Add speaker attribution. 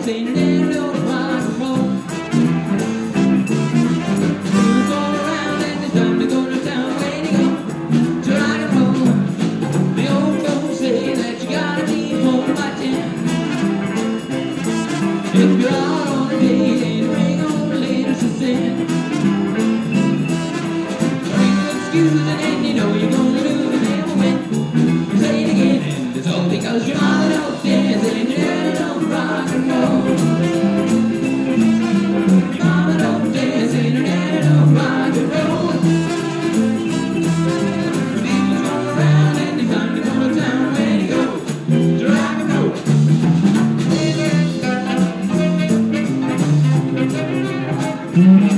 Speaker 1: dance ain't an end to rock and roll. Move all around and it's time to go to town. Way to go to rock and roll. The old folks say that you gotta be home by 10. If you're out on a date and bring home later to sin, bring your excuse and you know you're gonna lose and never win. Say it again, and it's all because your mama don't dance and your daddy don't rock and roll. Your mama don't dance and your daddy don't rock and roll. People run around and it's time to go to town. Where to go to rock and roll. Mm-hmm.